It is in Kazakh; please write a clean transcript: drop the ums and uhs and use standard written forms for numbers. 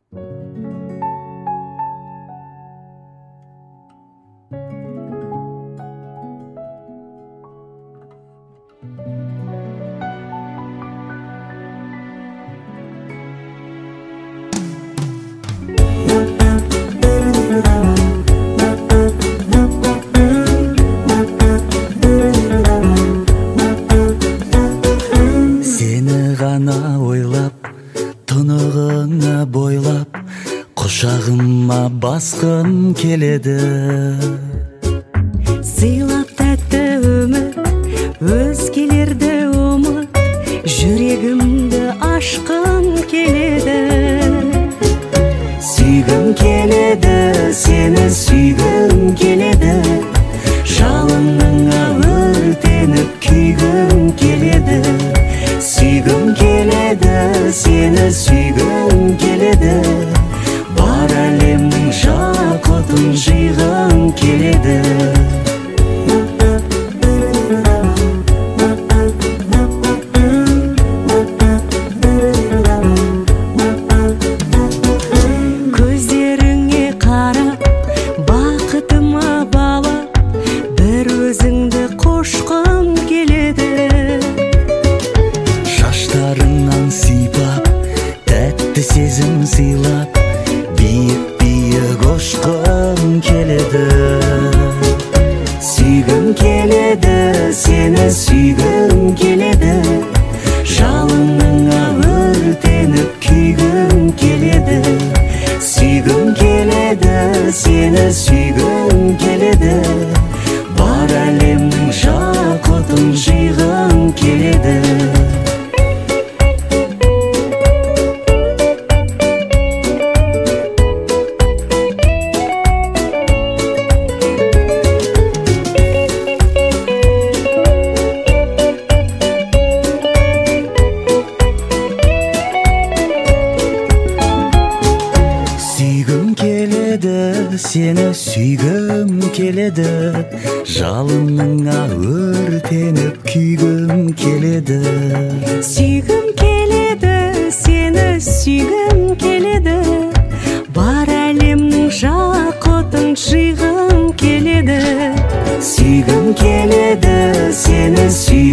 Сені ғана ойлап, тұнығыңа бойлап, құшағыма басқым келеді. Сыйлап тәтті үміт, өзгелерді ұмыт, жүрегімді ашқым келеді. Сүйгім келеді, сені сүйгім келеді, жалыныңа өртеніп күйгім келеді. Сүйгім келеді, сені сүйгім келеді, бар әлемнің жақұтын жиғым келеді. Көздеріңе қарап, бақытыма балап, бір өзіңді қошқым келеді. Шаштарыңнан сипап, тәтті сезім сыйлап, биік-биік ұшқым келеді. Сүйгім келеді, сені сүйгім келеді, жалыныңа өртеніп күйгім келеді. Сүйгім келеді, сені сүйгім келеді, бар әлемнің жақұтын жиғым келеді. Сүйгім келеді, сені сүйгім келеді, жалыныңа өртеніп күйгім келеді. Сүйгім келеді, сені сүйгім келеді, бар әлемнің жақұтын жиғым келеді. Сүйгім келеді, сені сүйгім